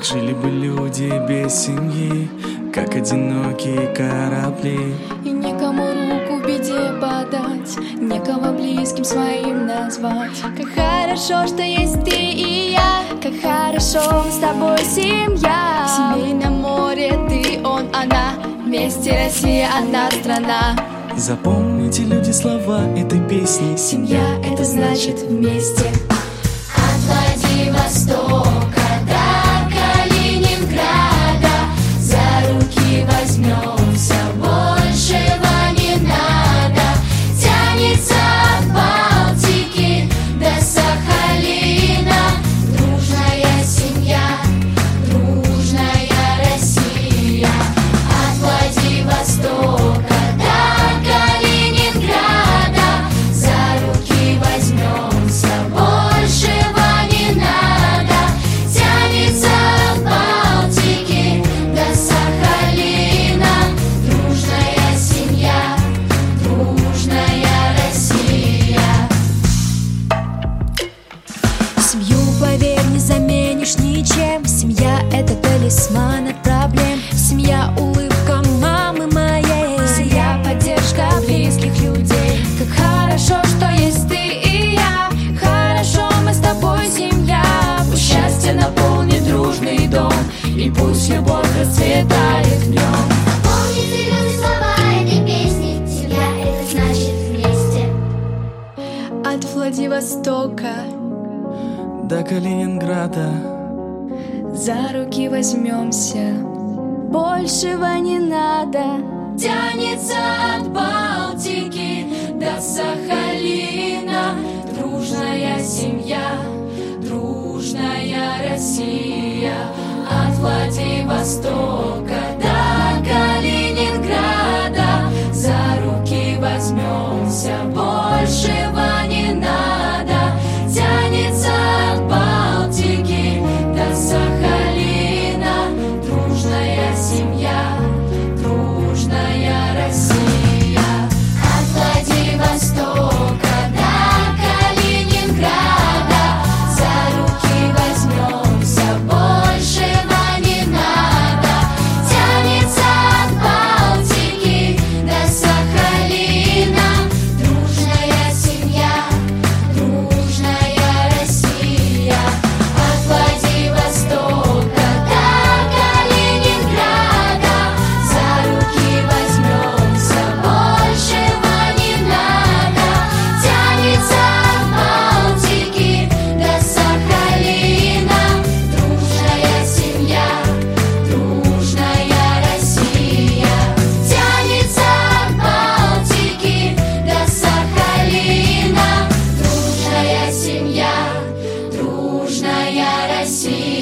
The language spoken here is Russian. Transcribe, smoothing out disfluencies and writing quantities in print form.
жили бы люди без семьи, как одинокие корабли. И никому руку в беде подать, никого близким своим назвать. Как хорошо, что есть ты и я, как хорошо с тобой семья. В семейном море ты, он, она, вместе Россия одна страна. Запомните, люди, слова этой песни. Семья — это значит вместе. От Владивостока до Калининграда за руки возьмемся, большего не надо. Тянется от Балтики до Сахалина дружная семья, дружная Россия. От Владивостока до Калининграда за руки возьмемся, большего не надо. Тянется от Балтики до Сахалина дружная семья, дружная Россия. Семью, поверь, не заменишь ничем. Семья — это талисман от проблем. Семья — улыбка мамы моей. Семья — поддержка близких людей. Как хорошо, что есть ты и я. Хорошо, мы с тобой семья. Пусть счастье наполнит дружный дом, и пусть любовь расцветает в нем. Помните, люди, слова этой песни. Семья — это значит вместе. От Владивостока До Калининграда за руки возьмемся, большего не надо. Тянется от Балтики до Сахалина дружная семья, дружная Россия. От Владивостока до Калининграда за руки возьмемся, большего не надо. Тянется от Балтики до Сахалина дружная семья, дружная Россия. От Владивостока до Калининграда за руки возьмемся, большего не надо. Тянется от Балтики до Сахалина дружная семья, дружная Россия. От Владивостока до Калининграда за руки возьмемся, большего не надо. Тянется от Балтики до Сахалина дружная семья, дружная Россия. Тянется от Балтики до Сахалина дружная семья, дружная Россия.